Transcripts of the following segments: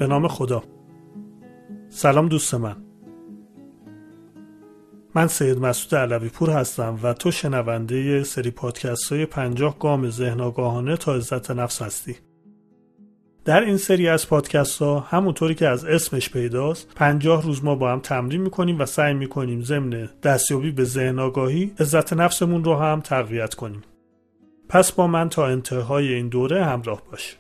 به نام خدا. سلام دوست من سید مسعود علوی پور هستم و تو شنونده سری پادکست های 50 گام ذهن آگاهانه تا عزت نفس هستی. در این سری از پادکست ها همونطوری که از اسمش پیداست 50 روز ما با هم تمرین میکنیم و سعی میکنیم ضمن دستیابی به ذهن آگاهی عزت نفسمون رو هم تقویت کنیم. پس با من تا انتهای این دوره همراه باش.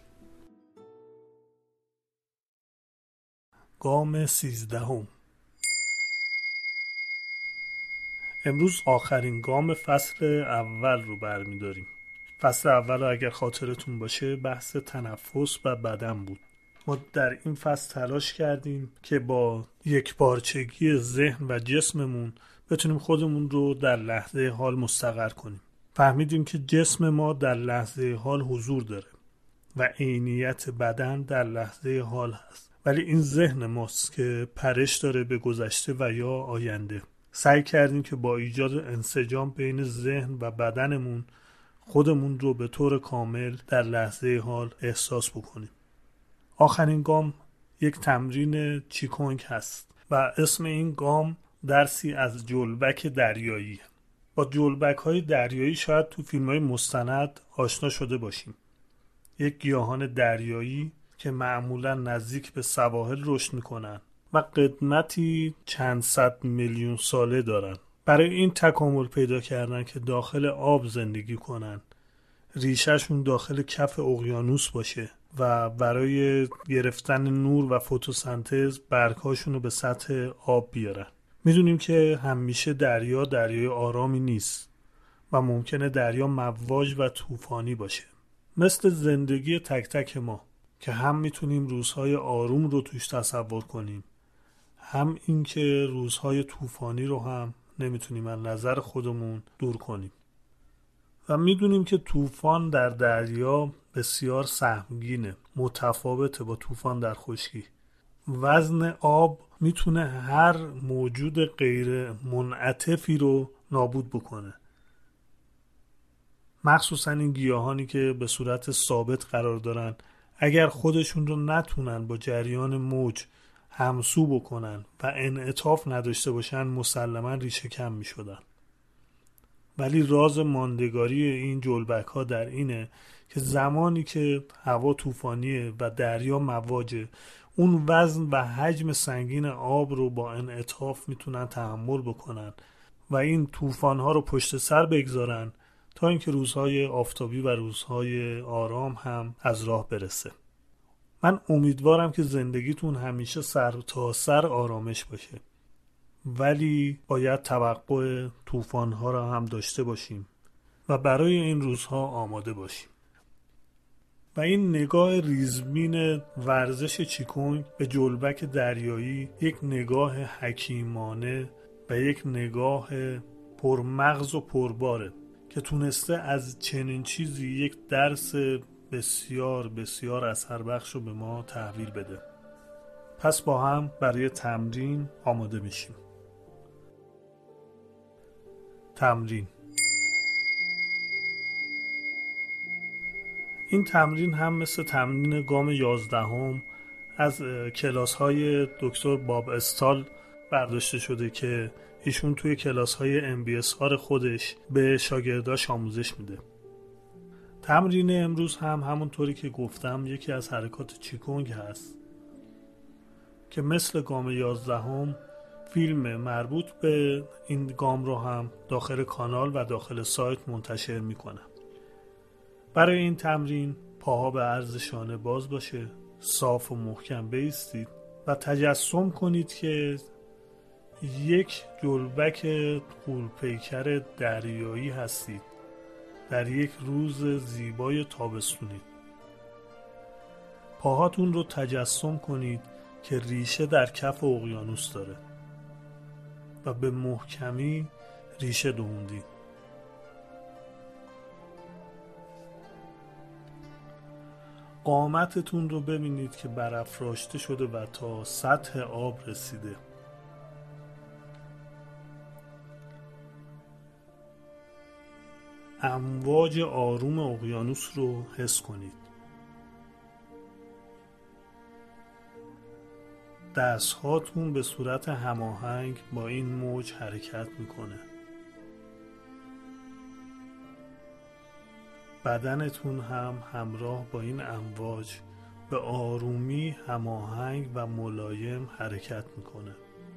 گام 13. امروز آخرین گام فصل اول رو برمی‌داریم. فصل اول رو اگر خاطرتون باشه بحث تنفس و بدن بود. ما در این فصل تلاش کردیم که با یک پارچگی ذهن و جسممون بتونیم خودمون رو در لحظه حال مستقر کنیم. فهمیدیم که جسم ما در لحظه حال حضور داره و عینیت بدن در لحظه حال هست. ولی این ذهن ماست که پرش داره به گذشته و یا آینده. سعی کردیم که با ایجاد انسجام بین ذهن و بدنمون خودمون رو به طور کامل در لحظه حال احساس بکنیم. آخرین گام یک تمرین چیکونگ هست و اسم این گام درسی از جلبک دریایی. با جلبک های دریایی شاید تو فیلم های مستند آشنا شده باشیم. یک گیاهان دریایی که معمولا نزدیک به سواحل رشد میکنن و قدمتی چند صد میلیون ساله دارن. برای این تکامل پیدا کردن که داخل آب زندگی کنن، ریشهشون داخل کف اقیانوس باشه و برای گرفتن نور و فتوسنتز برگهاشون رو به سطح آب بیارن. میدونیم که همیشه دریای آرامی نیست و ممکنه دریا مواج و طوفانی باشه. مثل زندگی تک تک ما که هم میتونیم روزهای آروم رو توش تصور کنیم، هم اینکه روزهای طوفانی رو هم نمیتونیم از نظر خودمون دور کنیم. و میدونیم که طوفان در دریا بسیار سهمگینه، متفاوته با طوفان در خشکی. وزن آب میتونه هر موجود غیر منعطفی رو نابود بکنه. مخصوصا این گیاهانی که به صورت ثابت قرار دارن اگر خودشون رو نتونن با جریان موج همسو بکنن و انعطاف نداشته باشن مسلما ریشه کم می شدن. ولی راز ماندگاری این جلبک ها در اینه که زمانی که هوا طوفانیه و دریا مواجه، اون وزن و حجم سنگین آب رو با انعطاف میتونن تحمل بکنن و این طوفان ها رو پشت سر بگذارن تا اینکه روزهای آفتابی و روزهای آرام هم از راه برسه. من امیدوارم که زندگیتون همیشه سر تا سر آرامش باشه، ولی باید توقع طوفان‌ها را هم داشته باشیم و برای این روزها آماده باشیم. و این نگاه ریزبین ورزش چیکونگ به جلبک دریایی یک نگاه حکیمانه و یک نگاه پرمغز و پرباره که تونسته از چنین چیزی یک درس بسیار بسیار اثر بخش رو به ما تحویل بده. پس با هم برای تمرین آماده میشیم. تمرین. این تمرین هم مثل تمرین گام 11 از کلاس های دکتر باب استال برداشته شده که ایشون توی کلاس های MBSR خودش به شاگرداش آموزش میده. تمرین امروز هم همونطوری که گفتم یکی از حرکات چیکونگ هست که مثل گام 11 فیلم مربوط به این گام رو هم داخل کانال و داخل سایت منتشر میکنم. برای این تمرین پاها به عرض شانه باز باشه، صاف و محکم بایستید و تجسم کنید که یک جلبک غول‌پیکر دریایی هستید در یک روز زیبای تابستونی. پاهاتون رو تجسم کنید که ریشه در کف اقیانوس داره و به محکمی ریشه دووندید. قامتتون رو ببینید که برافراشته شده و تا سطح آب رسیده. امواج آروم اقیانوس رو حس کنید. دست هاتون به صورت هماهنگ با این موج حرکت میکنه. بدنتون هم همراه با این امواج به آرومی هماهنگ و ملایم حرکت میکنه.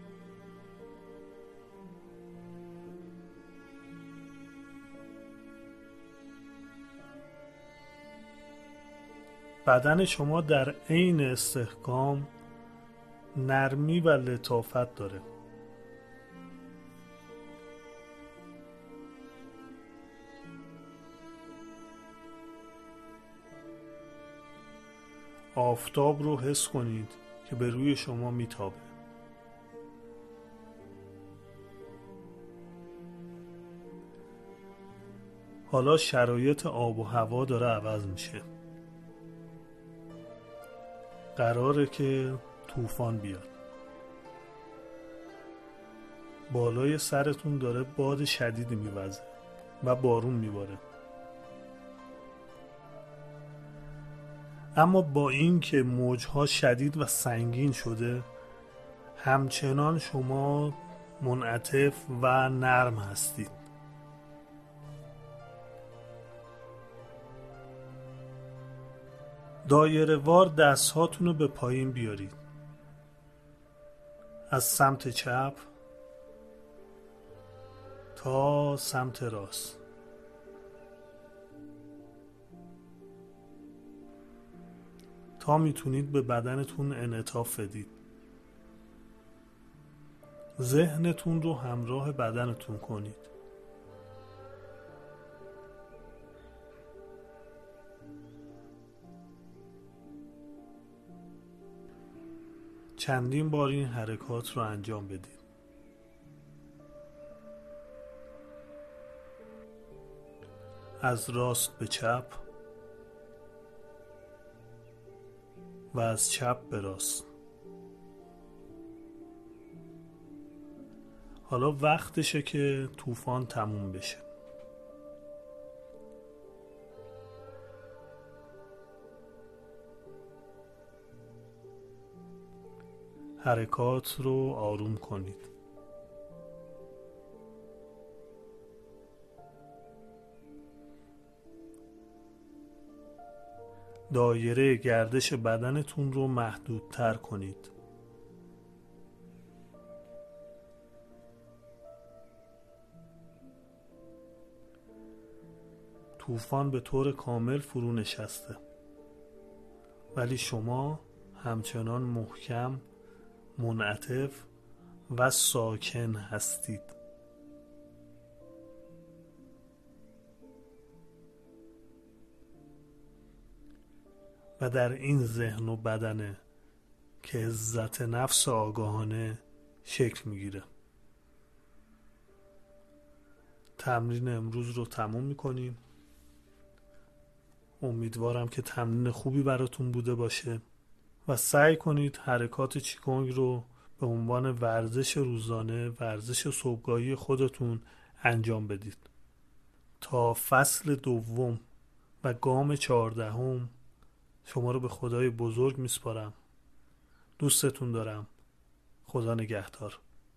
بدن شما در عین استحکام نرمی و لطافت داره. آفتاب رو حس کنید که به روی شما میتابه. حالا شرایط آب و هوا داره عوض میشه. قراره که طوفان بیاد. بالای سرتون داره باد شدیدی میوزه و بارون میباره. اما با این که موجها شدید و سنگین شده، همچنان شما منعطف و نرم هستید. دایره وار دست هاتون رو به پایین بیارید. از سمت چپ تا سمت راست. تا میتونید به بدنتون انعطاف بدید. ذهنتون رو همراه بدنتون کنید. چندین بار این حرکات رو انجام بدید. از راست به چپ و از چپ به راست. حالا وقتشه که طوفان تموم بشه. حرکات رو آروم کنید. دایره گردش بدنتون رو محدودتر کنید. طوفان به طور کامل فرو نشسته، ولی شما همچنان محکم، منعطف و ساکن هستید. و در این ذهن و بدنه که عزت نفس آگاهانه شکل میگیره. تمرین امروز رو تموم میکنیم. امیدوارم که تمرین خوبی براتون بوده باشه و سعی کنید حرکات چیگونگ رو به عنوان ورزش روزانه، ورزش صبحگاهی خودتون انجام بدید. تا فصل دوم و گام 14 شما رو به خدای بزرگ میسپارم. دوستتون دارم. خدا نگهدار.